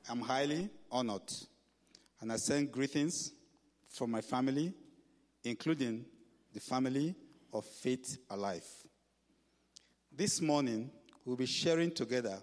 I'm highly honored, and I send greetings from my family, including the family of Faith Alive. This morning, we'll be sharing together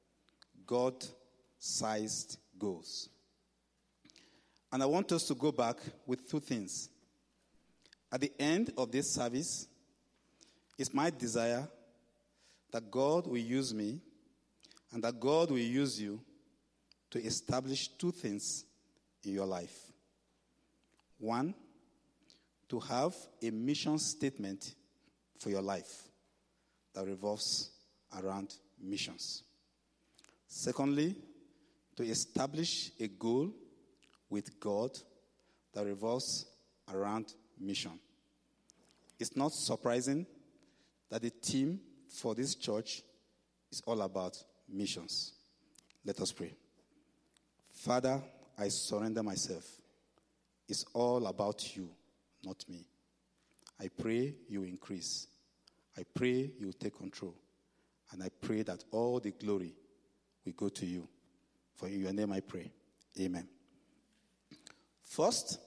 God-sized goals. And I want us to go back with two things. At the end of this service, it's my desire that God will use me and that God will use you to establish two things in your life. One, to have a mission statement for your life that revolves around missions. Secondly, to establish a goal with God that revolves around mission. It's not surprising that the theme for this church is all about missions. Let us pray. Father, I surrender myself. It's all about you, not me. I pray you increase. I pray you take control. And I pray that all the glory will go to you. For in your name I pray. Amen. First,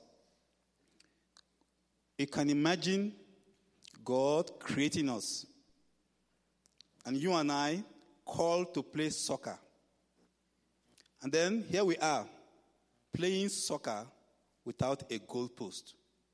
you can imagine God creating us. And you and I called to play soccer. And then here we are, playing soccer without a goal post.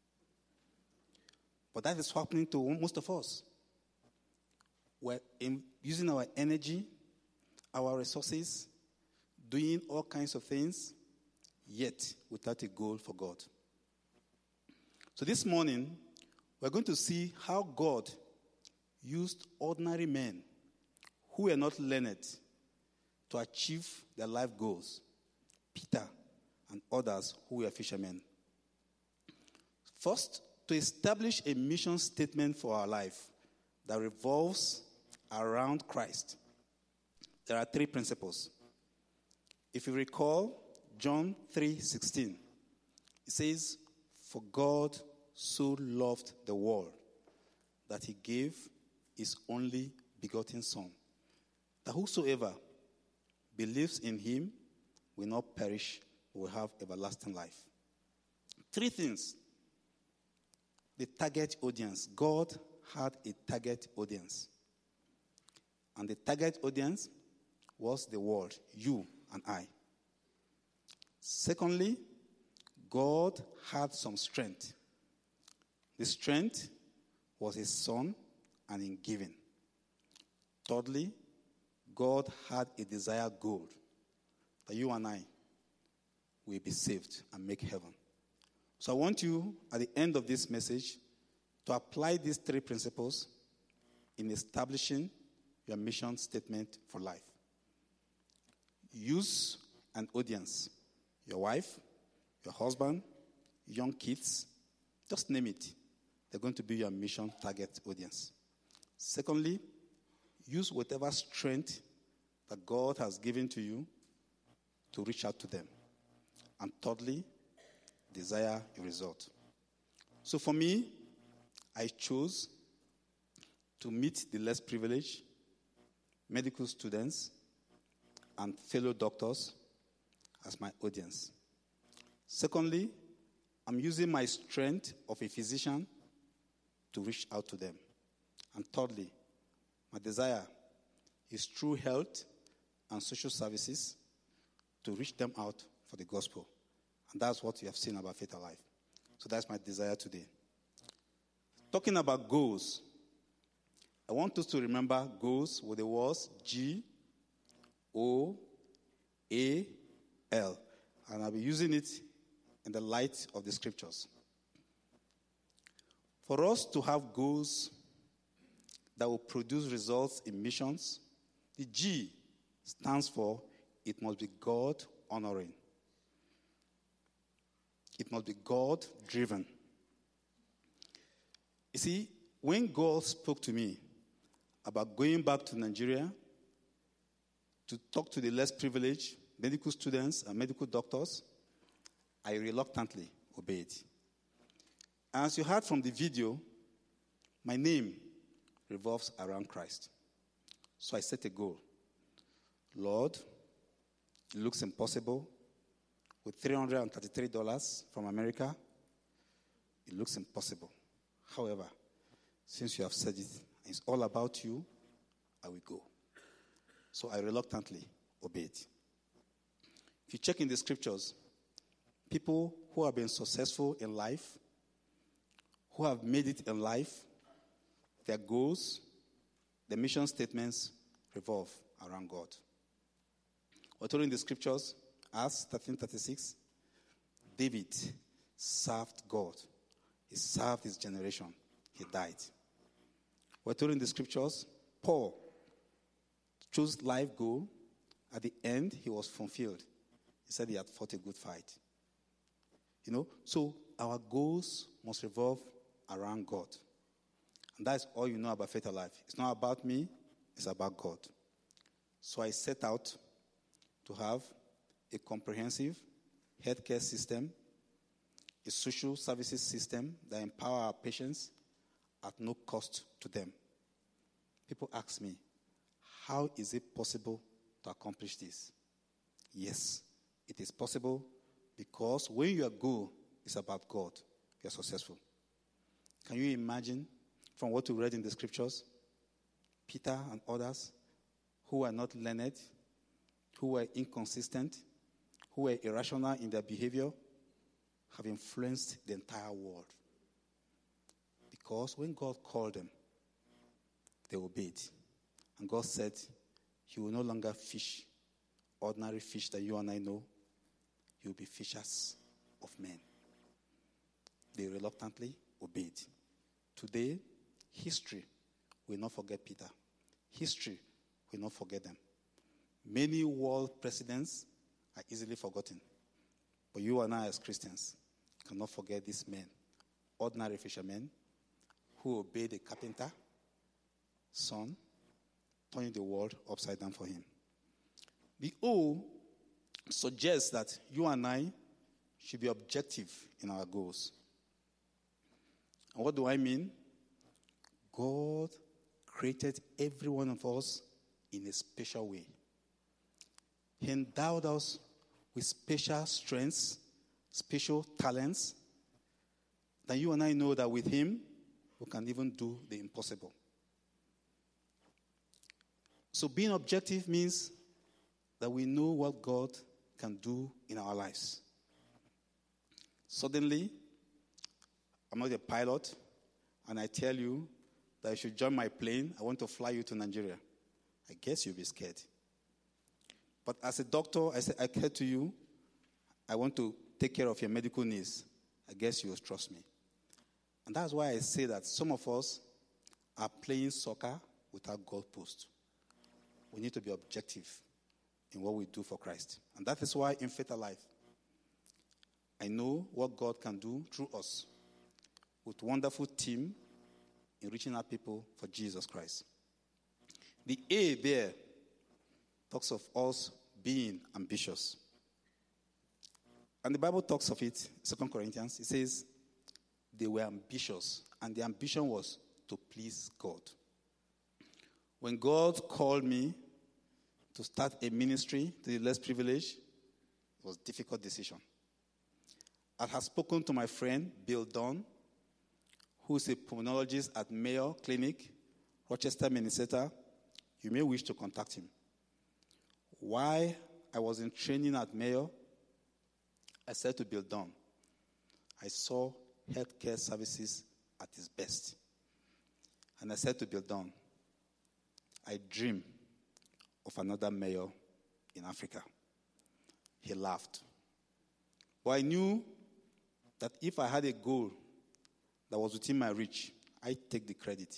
But that is happening to most of us. We're using our energy, our resources, doing all kinds of things, yet without a goal for God. So this morning, we're going to see how God used ordinary men who were not learned to achieve their life goals. Peter and others who were fishermen. First, to establish a mission statement for our life that revolves around Christ, there are three principles. If you recall, John 3:16, it says, "For God so loved the world that he gave his only begotten Son, that whosoever believes in him will not perish, but will have everlasting life." Three things. The target audience. God had a target audience. And the target audience was the world, you and I. Secondly, God had some strength. The strength was his Son and in giving. Thirdly, God had a desired goal, that you and I will be saved and make heaven. So I want you, at the end of this message, to apply these three principles in establishing your mission statement for life. Use an audience. Your wife, your husband, young kids, just name it. They're going to be your mission target audience. Secondly, use whatever strength that God has given to you to reach out to them. And thirdly, desire a result. So for me, I chose to meet the less privileged, medical students, and fellow doctors as my audience. Secondly, I'm using my strength of a physician to reach out to them. And thirdly, my desire is through health and social services to reach them out for the gospel. And that's what you have seen about Faith Alive. So that's my desire today. Talking about goals, I want us to remember goals with the words G-O-A-L. And I'll be using it in the light of the scriptures. For us to have goals that will produce results in missions, the G stands for it must be God-honoring. It must be God-driven. You see, when God spoke to me about going back to Nigeria to talk to the less privileged medical students and medical doctors, I reluctantly obeyed. As you heard from the video, my name revolves around Christ. So I set a goal. Lord, It looks impossible. With $333 from America, it looks impossible. However, since you have said it, it's all about you, I will go. So I reluctantly obeyed. If you check in the scriptures, people who have been successful in life, who have made it in life, their goals, their mission statements revolve around God. We're told in the scriptures, Acts 13:36, David served God. He served his generation. He died. We're told in the scriptures, Paul chose life goal. At the end, he was fulfilled. He said he had fought a good fight. So our goals must revolve around God. And that's all you know about Faith Alive. It's not about me, it's about God. So I set out to have a comprehensive healthcare system, a social services system that empower our patients at no cost to them. People ask me, how is it possible to accomplish this? Yes, it is possible because when your goal is about God, you are successful. Can you imagine from what we read in the scriptures, Peter and others who were not learned, who were inconsistent, who were irrational in their behavior, have influenced the entire world. Because when God called them, they obeyed. And God said, you will no longer fish ordinary fish that you and I know. You will be fishers of men. They reluctantly obeyed. Today, history will not forget Peter. History will not forget them. Many world presidents are easily forgotten. But you and I as Christians cannot forget these men, ordinary fishermen who obeyed a carpenter, son, turning the world upside down for him. The O suggests that you and I should be objective in our goals. And what do I mean? God created every one of us in a special way. He endowed us with special strengths, special talents, that you and I know that with him, we can even do the impossible. So being objective means that we know what God can do in our lives. Suddenly, I'm not a pilot, and I tell you that you should join my plane. I want to fly you to Nigeria. I guess you'll be scared. But as a doctor, I say, I care to you. I want to take care of your medical needs. I guess you will trust me. And that's why I say that some of us are playing soccer without goalposts. We need to be objective in what we do for Christ. And that is why in Faith Alive, I know what God can do through us with wonderful team in reaching out people for Jesus Christ. The A there talks of us being ambitious. And the Bible talks of it, 2 Corinthians, it says they were ambitious, and the ambition was to please God. When God called me to start a ministry to the less privileged, it was a difficult decision. I had spoken to my friend, Bill Dunn, who is a pulmonologist at Mayo Clinic, Rochester, Minnesota. You may wish to contact him. While I was in training at Mayo, I said to Bill Dunn, I saw healthcare services at its best. And I said to Bill Dunn, I dream of another mayor in Africa. He laughed. But I knew that if I had a goal that was within my reach, I'd take the credit.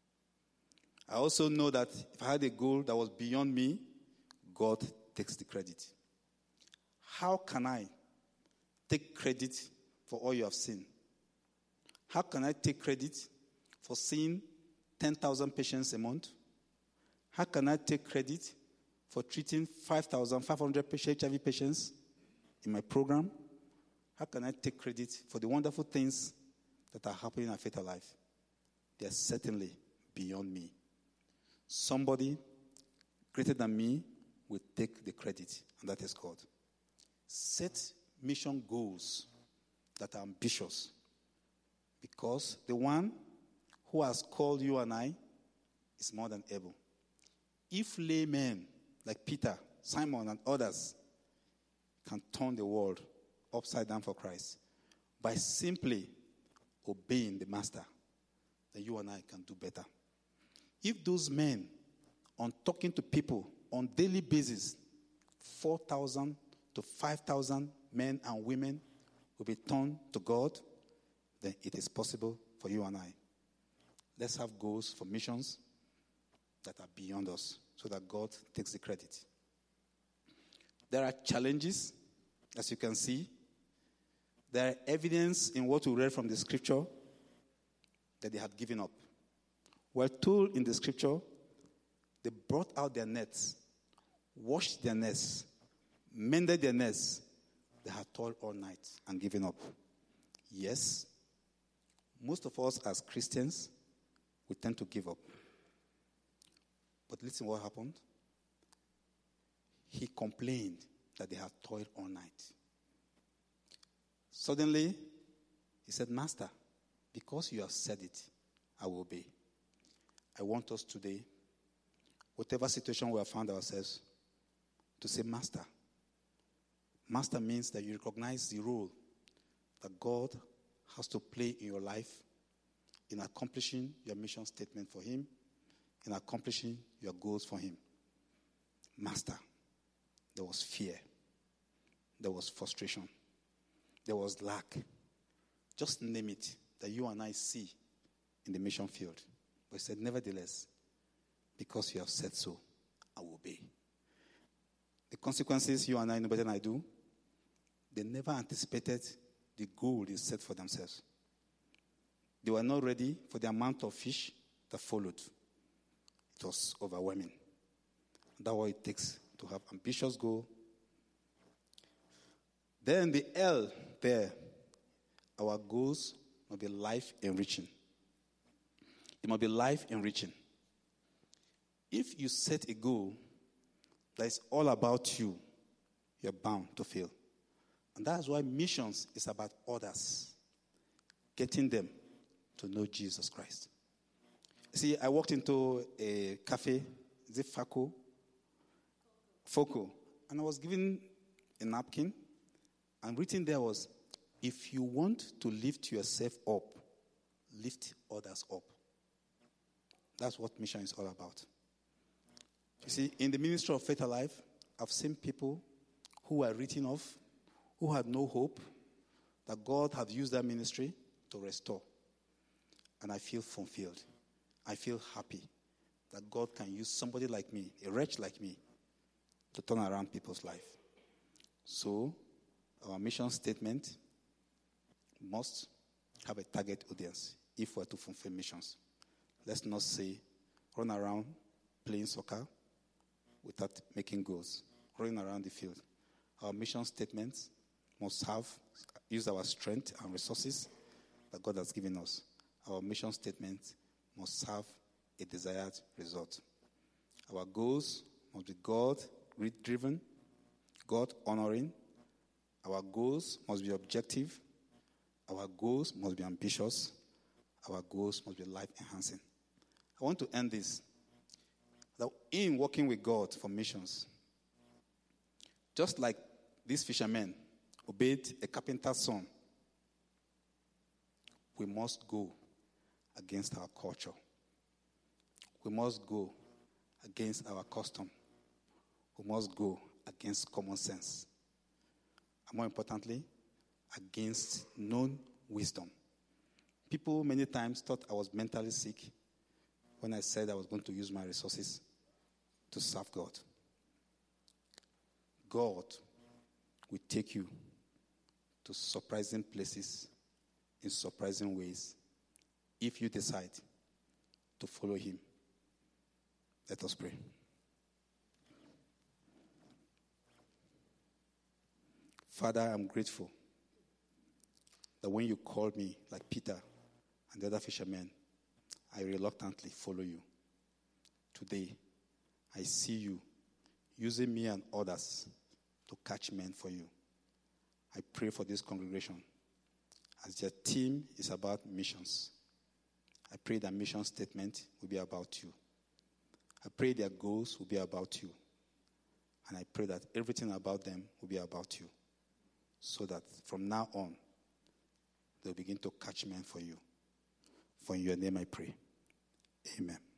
I also know that if I had a goal that was beyond me, God takes the credit. How can I take credit for all you have seen? How can I take credit for seeing 10,000 patients a month? How can I take credit for treating 5,500 HIV patients in my program? How can I take credit for the wonderful things that are happening at Faith Alive? They are certainly beyond me. Somebody greater than me will take the credit, and that is God. Set mission goals that are ambitious, because the one who has called you and I is more than able. If laymen like Peter, Simon, and others can turn the world upside down for Christ by simply obeying the master, then you and I can do better. If those men, on talking to people on daily basis, 4,000 to 5,000 men and women will be turned to God, then it is possible for you and I. Let's have goals for missions that are beyond us so that God takes the credit. There are challenges, as you can see. There are evidence in what we read from the scripture that they had given up. We're told in the scripture they brought out their nets, washed their nets, mended their nets. They had toiled all night and given up. Yes, most of us as Christians, we tend to give up. But listen what happened. He complained that they had toiled all night. Suddenly, he said, Master, because you have said it, I will obey. I want us today, whatever situation we have found ourselves, to say, Master. Master means that you recognize the role that God has to play in your life in accomplishing your mission statement for Him, in accomplishing your goals for Him. Master, there was fear. There was frustration. There was lack. Just name it, that you and I see in the mission field. But he said, nevertheless, because you have said so, I will obey. The consequences you and I know better than I do, they never anticipated the goal they set for themselves. They were not ready for the amount of fish that followed. It was overwhelming. That's what it takes to have ambitious goal. Then the L there, our goals must be life enriching. It must be life enriching. If you set a goal that is all about you, you're bound to fail. And that's why missions is about others, getting them to know Jesus Christ. See, I walked into a cafe, is it Foco, and I was given a napkin, and written there was, if you want to lift yourself up, lift others up. That's what mission is all about. You see, in the ministry of Faith Alive, I've seen people who were written off, who had no hope, that God had used that ministry to restore. And I feel fulfilled. I feel happy that God can use somebody like me, a wretch like me, to turn around people's life. So, our mission statement must have a target audience if we're to fulfill missions. Let's not say, run around playing soccer without making goals, running around the field. Our mission statements must use our strength and resources that God has given us. Our mission statement must have a desired result. Our goals must be God-driven, God-honoring. Our goals must be objective. Our goals must be ambitious. Our goals must be life-enhancing. I want to end this. That in working with God for missions, just like these fishermen obeyed a carpenter's son, we must go against our culture. We must go against our custom. We must go against common sense. And more importantly, against known wisdom. People many times thought I was mentally sick when I said I was going to use my resources to serve God. God will take you to surprising places in surprising ways if you decide to follow Him. Let us pray. Father, I'm grateful that when you called me, like Peter and the other fishermen, I reluctantly follow you. Today, I see you using me and others to catch men for you. I pray for this congregation as their theme is about missions. I pray that mission statement will be about you. I pray their goals will be about you. And I pray that everything about them will be about you. So that from now on, they'll begin to catch men for you. For in your name I pray. Amen.